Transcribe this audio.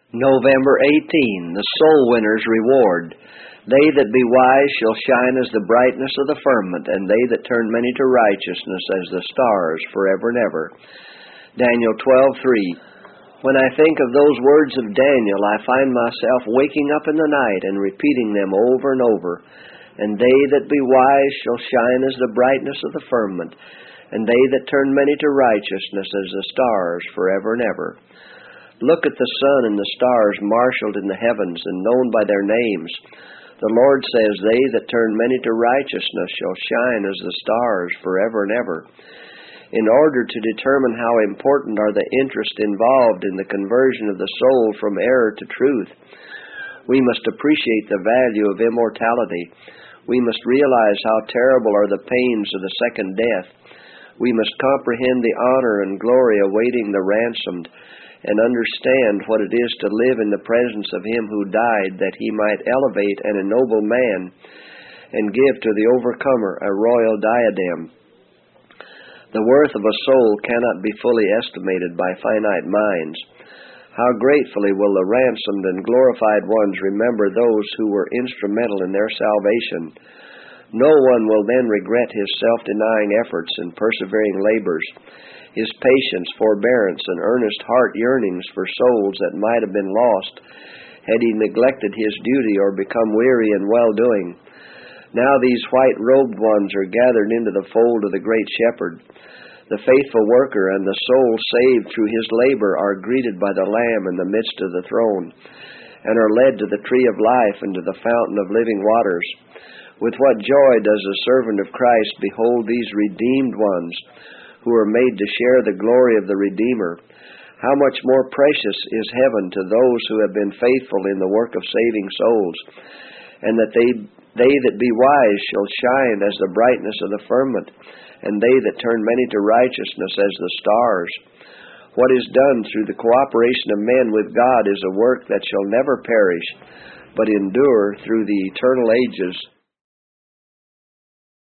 November 18, the soul winner's reward. They that be wise shall shine as the brightness of the firmament, and they that turn many to righteousness as the stars forever and ever. Daniel 12:3. When I think of those words of Daniel, I find myself waking up in the night and repeating them over and over. And they that be wise shall shine as the brightness of the firmament, and they that turn many to righteousness as the stars forever and ever. Look at the sun and the stars marshaled in the heavens and known by their names. The Lord says, they that turn many to righteousness shall shine as the stars forever and ever. In order to determine how important are the interests involved in the conversion of the soul from error to truth, we must appreciate the value of immortality. We must realize how terrible are the pains of the second death. We must comprehend the honor and glory awaiting the ransomed, and understand what it is to live in the presence of Him who died, that He might elevate and ennoble man, and give to the overcomer a royal diadem. The worth of a soul cannot be fully estimated by finite minds. How gratefully will the ransomed and glorified ones remember those who were instrumental in their salvation. No one will then regret his self-denying efforts and persevering labors, his patience, forbearance, and earnest heart yearnings for souls that might have been lost had he neglected his duty or become weary in well-doing. Now these white-robed ones are gathered into the fold of the great Shepherd. The faithful worker and the soul saved through his labor are greeted by the Lamb in the midst of the throne, and are led to the tree of life and to the fountain of living waters. With what joy does the servant of Christ behold these redeemed ones, who are made to share the glory of the Redeemer. How much more precious is heaven to those who have been faithful in the work of saving souls, and that they that be wise shall shine as the brightness of the firmament, and they that turn many to righteousness as the stars. What is done through the cooperation of men with God is a work that shall never perish, but endure through the eternal ages.